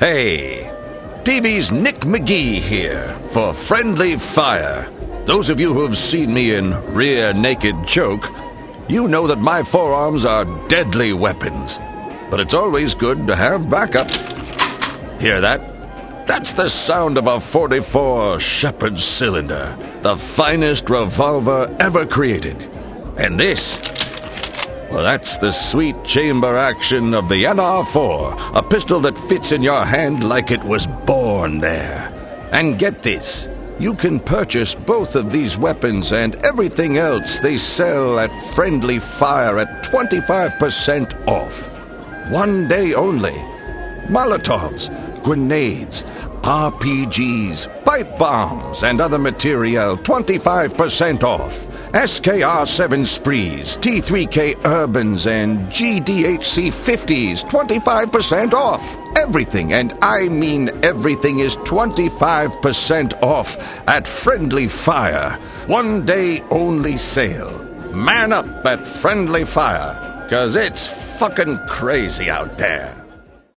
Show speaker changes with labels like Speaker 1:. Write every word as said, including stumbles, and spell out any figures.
Speaker 1: Hey, T V's Nick McGee here for Friendly Fire. Those of you who have seen me in Rear Naked Choke, you know that my forearms are deadly weapons. But it's always good to have backup. Hear that? That's the sound of a forty-four Shepard cylinder, the finest revolver ever created. And this, well, that's the sweet chamber action of the N R four, a pistol that fits in your hand like it was born there. And get this, you can purchase both of these weapons and everything else they sell at Friendly Fire at twenty-five percent off. One day only. Molotovs, grenades, R P Gs, pipe bombs, and other material twenty-five percent off. S K R seven Sprees, T three K Urbans, and G D H C fifties, twenty-five percent off. Everything, and I mean everything, is twenty-five percent off at Friendly Fire. One day only sale. Man up at Friendly Fire, 'cause it's fucking crazy out there.